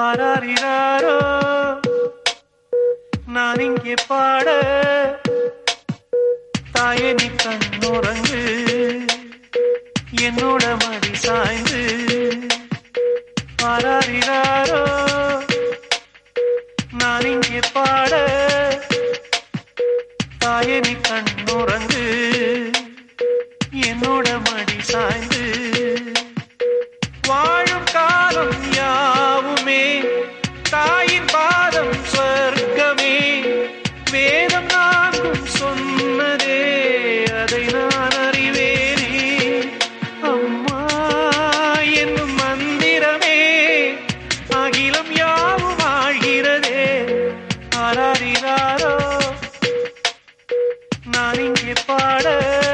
ஆராரிராரோ நான் இங்கே பாட தாயே நீ கண்ணுறங்கு என்னோட மடி சாய்ந்து ஆராரிராரோ நான் இங்கே பாட தாயே நீ கண்ணுறங்கு என்னோட மடி சாய்ந்து வாழும் காலம் யாவுமே தாயின் பாதம் சொர்க்கமே வேதம் நான்கும் சொன்னதே அதை நான் அறிவேனே அம்மா என்னும் மந்திரமே அகிலம் யாவும் ஆழ்கிறதே ஆராரிராரோ நான் இங்கே பாட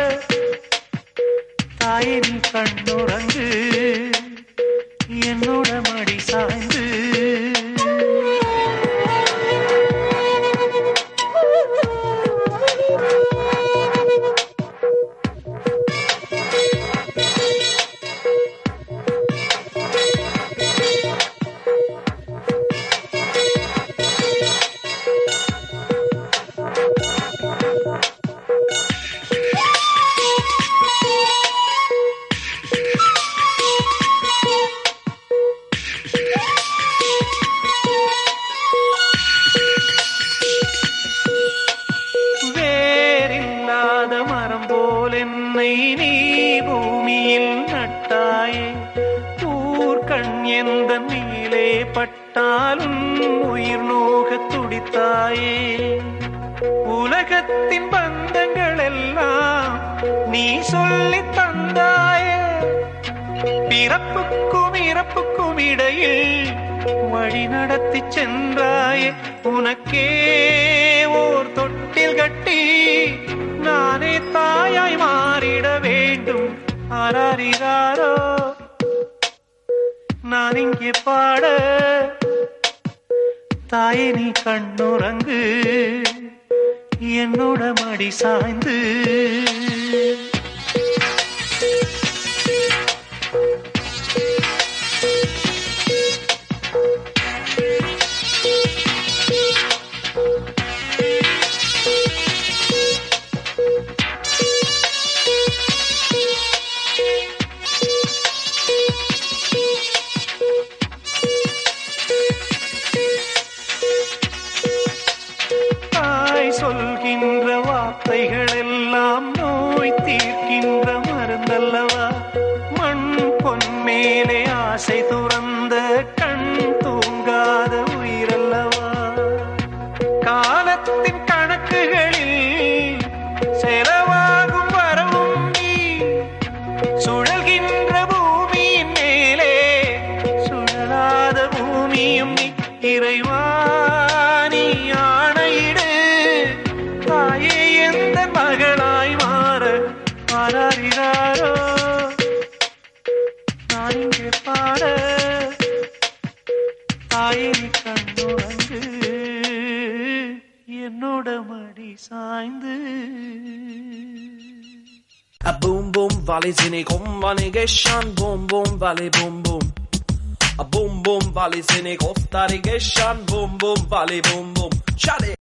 தாயே நீ கண்ணுறங்கு என்னோட மடி சாய்ந்து என்னை நீ பூமியில் நட்டாயே ஊர்கண் எந்த மேலே பட்டாலும் உயிர் நோக துடித்தாயே உலகத்தின் பந்தங்கள் எல்லாம் நீ சொல்லி தந்தாயே பிறப்புக்கும் இறப்புக்கும் இடையில் வழி நடத்தி சென்றாயே உனக்கே ஓர் தொட்டில் கட்டி நானே தாயாய் மாறிட வேண்டும் ஆராரிராரோ நான் இங்கே பாட தாயே நீ கண்ணுறங்கு என்னோட மடி சாய்ந்து சொல்கின்ற வார்த்தைகள் எல்லாம் நோய் தீர்க்கின்ற மருந்தல்லவா மண் பொன் மேலே ஆசை துறந்த கண் தூங்காத உயிரல்லவா காலத்தின் கணக்குகளில் செலவாகும் வரவும் நீ சுழல்கின்ற பூமியின் மேலே சுழலாத பூமியும் நீ இறைவா நீ ஆணையிடு தாயே எந்த மகளாய் மாற ஆராரிராரோ நான் இங்கே பாட தாயே நீ கண்ணுறங்கு என்னோட மடி சாய்ந்து A boom boom valley sine kom vani geshan boom boom valley boom boom A boom boom valley sine koftari geshan boom boom valley boom boom Shade